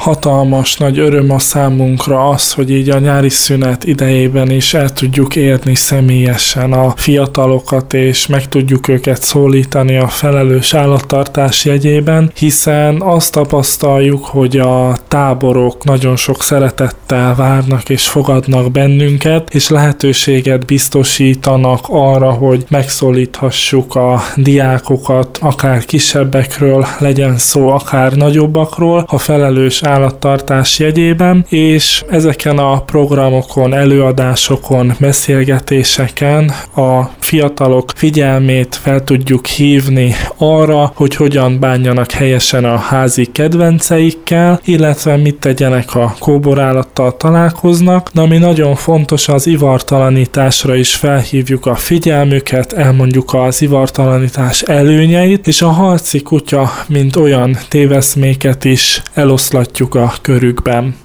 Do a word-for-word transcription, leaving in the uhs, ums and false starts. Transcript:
hatalmas nagy öröm a számunkra az, hogy így a nyári szünet idejében is el tudjuk érni személyesen a fiatalokat, és meg tudjuk őket szólítani a felelős állattartás jegyében, hiszen azt tapasztaljuk, hogy a táborok nagyon sok szeretettel várnak és fogadnak bennünket, és lehetőséget biztosítanak arra, hogy megszólíthassuk a diákokat, akár kisebbekről legyen szó, akár nagyobbakról, a felelős állattartás jegyében, és ezeken a programokon, előadásokon, beszélgetéseken a fiatalok figyelmét fel tudjuk hívni arra, hogy hogyan bánjanak helyesen a házi kedvenceikkel, illetve mit tegyenek a kóborállattal találkoznak, de ami nagyon fontos, az ivartalanításra is felhívjuk a figyelmüket, elmondjuk az ivartalanítás előnyeit, és a harci kutya, mint olyan téveszméket is eloszlatjuk a körükben.